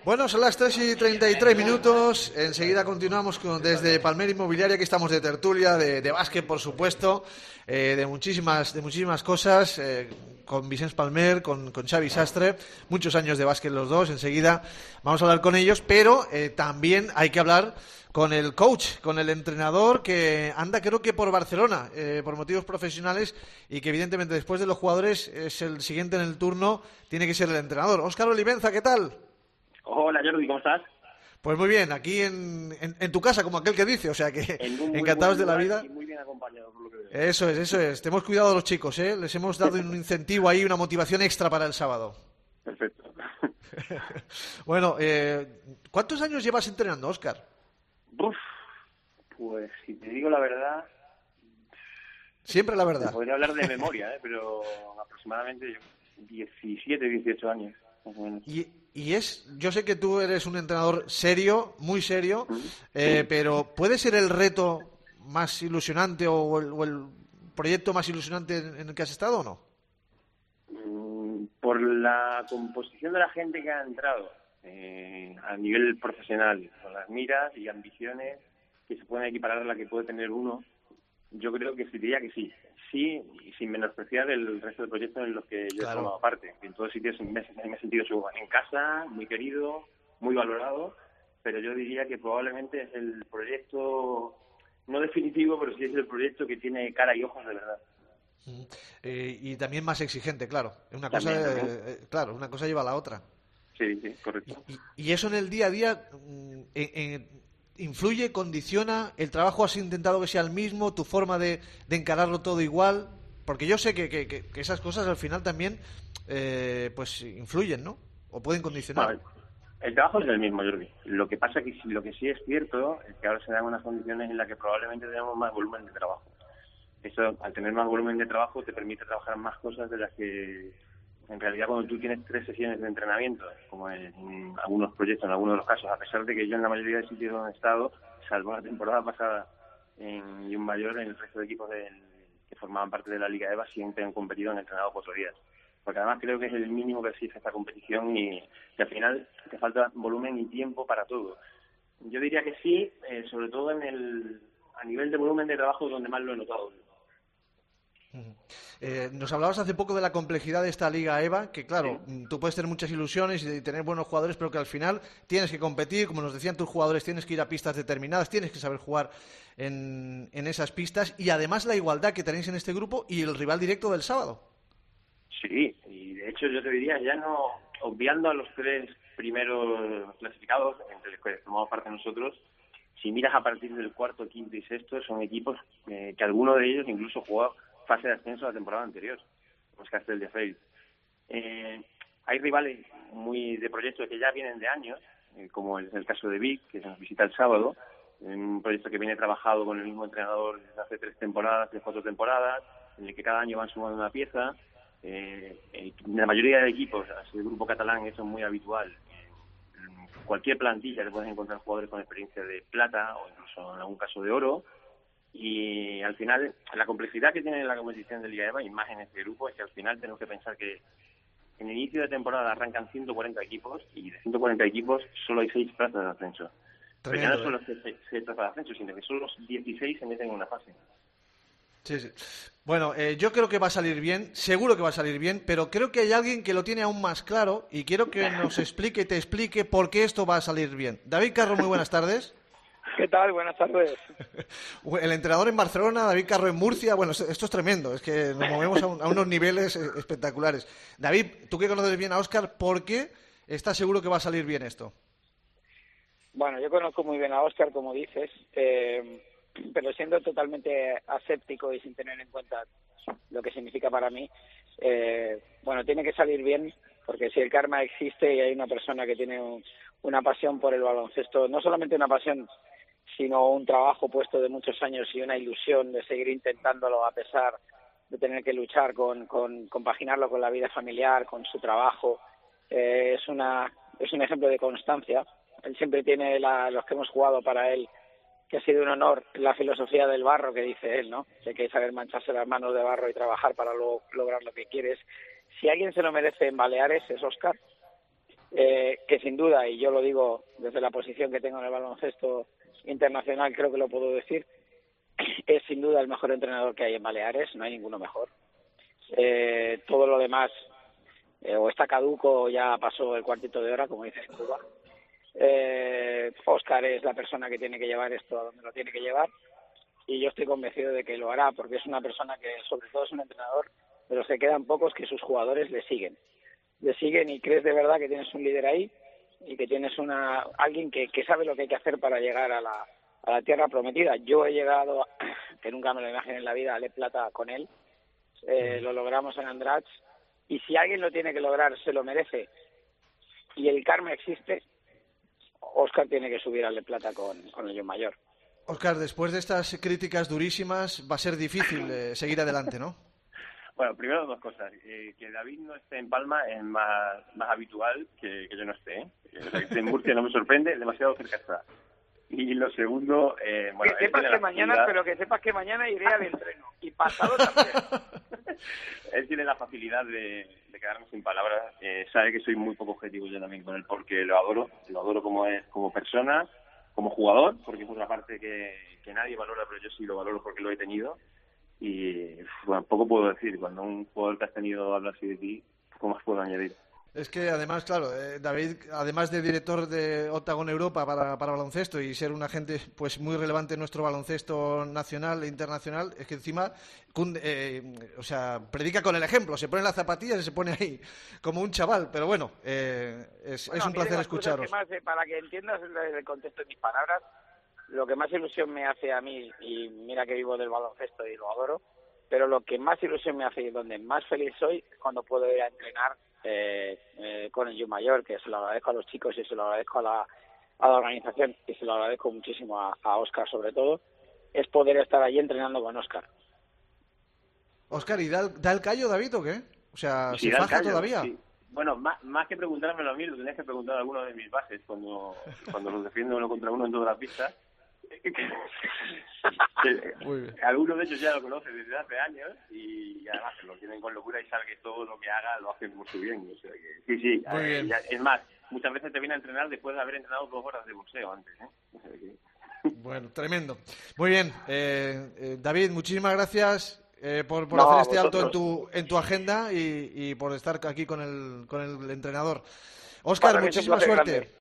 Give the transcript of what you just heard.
Bueno, son las 3:33. Enseguida continuamos desde Palmer Inmobiliaria. Aquí estamos de tertulia, de básquet, por supuesto, de muchísimas cosas, con Vicens Palmer, con Xavi Sastre. Muchos años de básquet los dos. Enseguida vamos a hablar con ellos, pero también hay que hablar con el coach, con el entrenador que anda, creo que por Barcelona, por motivos profesionales, y que evidentemente después de los jugadores es el siguiente en el turno, tiene que ser el entrenador. Óscar Olivenza, ¿qué tal? Hola Jordi, ¿cómo estás? Pues muy bien, aquí en tu casa, como aquel que dice, o sea que encantados de la vida. Y muy bien acompañado, por lo que veo. Eso es. Te hemos cuidado a los chicos, ¿eh? Les hemos dado un incentivo ahí, una motivación extra para el sábado. Perfecto. Bueno, ¿cuántos años llevas entrenando, Óscar? Pues si te digo la verdad... Siempre la verdad. Podría hablar de memoria, pero aproximadamente 17, 18 años. Yo sé que tú eres un entrenador serio, muy serio, pero ¿puede ser el reto más ilusionante o el proyecto más ilusionante en el que has estado o no? Por la composición de la gente que ha entrado a nivel profesional, con las miras y ambiciones que se pueden equiparar a la que puede tener uno, yo creo que sí, diría que sí. Sí, y sin menospreciar el resto de proyectos en los que yo he formado parte. En todos sitios me he sentido en casa, muy querido, muy valorado, pero yo diría que probablemente es el proyecto, no definitivo, pero sí es el proyecto que tiene cara y ojos de verdad. Y también más exigente, claro. Una cosa lleva a la otra. Sí, correcto. Y eso en el día a día influye, condiciona, el trabajo has intentado que sea el mismo, tu forma de encararlo todo igual, porque yo sé que esas cosas al final también pues influyen, ¿no? O pueden condicionar. Bueno, el trabajo es el mismo, Jordi. Lo que pasa que lo que sí es cierto es que ahora se dan unas condiciones en las que probablemente tenemos más volumen de trabajo. Eso, al tener más volumen de trabajo, te permite trabajar más cosas de las que en realidad cuando tú tienes 3 sesiones de entrenamiento, como en algunos proyectos, en algunos de los casos, a pesar de que yo en la mayoría de sitios donde he estado, salvo la temporada pasada en Jun Mayor, en el resto de equipos que formaban parte de la Liga EVA siempre han competido en entrenado 4 días. Porque además creo que es el mínimo que exige esta competición y al final te falta volumen y tiempo para todo. Yo diría que sí, sobre todo a nivel de volumen de trabajo donde más lo he notado. Nos hablabas hace poco de la complejidad de esta Liga EVA, que claro, tú puedes tener muchas ilusiones y tener buenos jugadores, pero que al final tienes que competir, como nos decían tus jugadores, tienes que ir a pistas determinadas, tienes que saber jugar en esas pistas, y además la igualdad que tenéis en este grupo y el rival directo del sábado. Sí, y de hecho yo te diría, ya no obviando a los 3 primeros clasificados, entre los que formamos parte nosotros, si miras a partir del cuarto, quinto y sexto, son equipos que alguno de ellos incluso jugó fase de ascenso la temporada anterior, los Castel de Feld. Hay rivales muy de proyectos que ya vienen de años, como es el caso de Vic, que se nos visita el sábado, un proyecto que viene trabajado con el mismo entrenador desde hace 3 temporadas, 4 temporadas, en el que cada año van sumando una pieza. En la mayoría de equipos, el grupo catalán, eso es muy habitual. En cualquier plantilla te puedes encontrar jugadores con experiencia de plata o incluso en algún caso de oro. Y al final, la complejidad que tiene la competición de Liga EVA y más en este grupo es que al final tenemos que pensar que en el inicio de temporada arrancan 140 equipos y de 140 equipos solo hay 6 plazas de ascenso. Pero ya no son los 6 plazas de ascenso, sino que solo los 16 se meten en una fase. Sí. Bueno, yo creo que va a salir bien, seguro que va a salir bien, pero creo que hay alguien que lo tiene aún más claro y quiero que nos te explique por qué esto va a salir bien. David Carro, muy buenas tardes. ¿Qué tal? Buenas tardes. El entrenador en Barcelona, David Carro en Murcia. Bueno, esto es tremendo, es que nos movemos a unos niveles espectaculares. David, tú que conoces bien a Óscar, ¿por qué estás seguro que va a salir bien esto? Bueno, yo conozco muy bien a Óscar, como dices, pero siendo totalmente aséptico y sin tener en cuenta lo que significa para mí, bueno, tiene que salir bien, porque si el karma existe y hay una persona que tiene una pasión por el baloncesto, no solamente una pasión, sino un trabajo puesto de muchos años y una ilusión de seguir intentándolo a pesar de tener que luchar con compaginarlo con la vida familiar, con su trabajo. Es un ejemplo de constancia. Él siempre tiene los que hemos jugado para él, que ha sido un honor, la filosofía del barro que dice él, ¿no? De que hay que saber mancharse las manos de barro y trabajar para luego lograr lo que quieres. Si alguien se lo merece en Baleares es Óscar. que sin duda, y yo lo digo desde la posición que tengo en el baloncesto internacional, creo que lo puedo decir, es sin duda el mejor entrenador que hay en Baleares, no hay ninguno mejor. Todo lo demás o está caduco o ya pasó el cuartito de hora, como dice en Cuba. Óscar es la persona que tiene que llevar esto a donde lo tiene que llevar, y yo estoy convencido de que lo hará, porque es una persona que sobre todo es un entrenador de los que quedan pocos que sus jugadores le siguen y crees de verdad que tienes un líder ahí y que tienes alguien que sabe lo que hay que hacer para llegar a la tierra prometida. Yo he llegado, que nunca me lo imaginé en la vida, a Le Plata con él, lo logramos en Andratx, y si alguien lo tiene que lograr, se lo merece, y el karma existe, Óscar tiene que subir a Le Plata con el John Mayor. Óscar, después de estas críticas durísimas, va a ser difícil seguir adelante, ¿no? Bueno, primero dos cosas. Que David no esté en Palma es más habitual que yo no esté. O sea, que esté en Murcia no me sorprende, demasiado cerca está. Y lo segundo, bueno... Que sepas que mañana, pero que sepas que mañana iré al entreno. Y pasado también. Él tiene la facilidad de quedarme sin palabras. Sabe que soy muy poco objetivo yo también con él, porque lo adoro. Lo adoro como persona, como jugador, porque es otra parte que nadie valora, pero yo sí lo valoro porque lo he tenido. Y bueno, poco puedo decir. Cuando un jugador que has tenido habla así de ti, poco más puedo añadir. Es que además, claro, David, además de director de Octagon Europa para baloncesto y ser un agente pues muy relevante en nuestro baloncesto nacional e internacional, es que encima predica con el ejemplo, se pone las zapatillas y se pone ahí como un chaval, pero bueno, es un placer escucharos. Para que entiendas el contexto de mis palabras, lo que más ilusión me hace a mí, y mira que vivo del baloncesto y lo adoro, pero lo que más ilusión me hace y donde más feliz soy es cuando puedo ir a entrenar con el John Mayor, que se lo agradezco a los chicos y se lo agradezco a la organización y se lo agradezco muchísimo a Óscar sobre todo, es poder estar allí entrenando con Óscar. Óscar, ¿y da el callo, David, o qué? O sea, sí, ¿se faja todavía? Sí. Bueno, más que preguntármelo a mí, lo tenías que preguntar a alguno de mis bases cuando los defiendo uno contra uno en todas las pistas. Algunos de ellos ya lo conocen desde hace años y además lo tienen con locura y sabe que todo lo que haga lo hacen muy bien. O sea que, sí, es más, muchas veces te viene a entrenar después de haber entrenado 2 horas de boxeo antes. O sea que... Bueno, tremendo. Muy bien, David, muchísimas gracias por hacer este alto en tu agenda y por estar aquí con el entrenador. Óscar, muchísima suerte.